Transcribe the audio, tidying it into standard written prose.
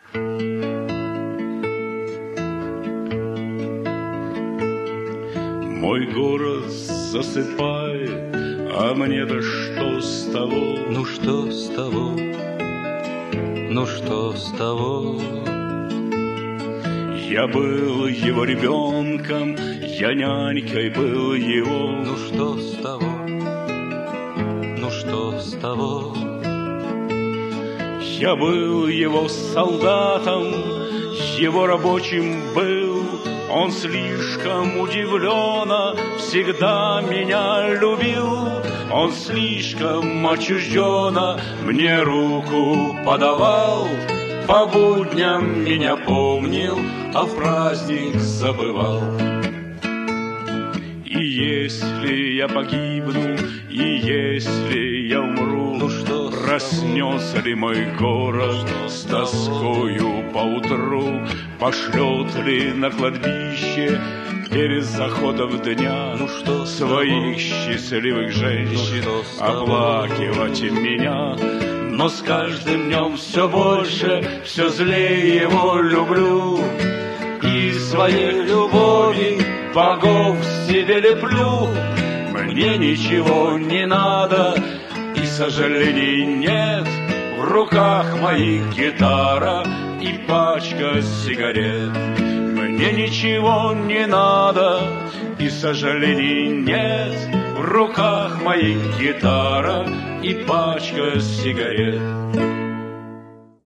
Мой город засыпает, а мне-то что с того? Ну что с того? Ну что с того? Я был его ребенком, я нянькой был его. Ну что с того? Ну что с того? Я был его солдатом, его рабочим был. Он слишком удивленно всегда меня любил. Он слишком отчужденно мне руку подавал. По будням меня помнил, а в праздник забывал. И если я погибну, и если я умру, ну что проснется ли мой город с тоскою поутру? Пошлет ли на кладбище перед заходом дня ну что своих счастливых женщин оплакивать меня? Но с каждым днем все больше, все злее его люблю. И своей любови богов себе леплю. Мне ничего не надо, и сожалений нет. В руках моих гитара и пачка сигарет. Мне ничего не надо, и сожалений нет. В руках моих гитара и пачка сигарет.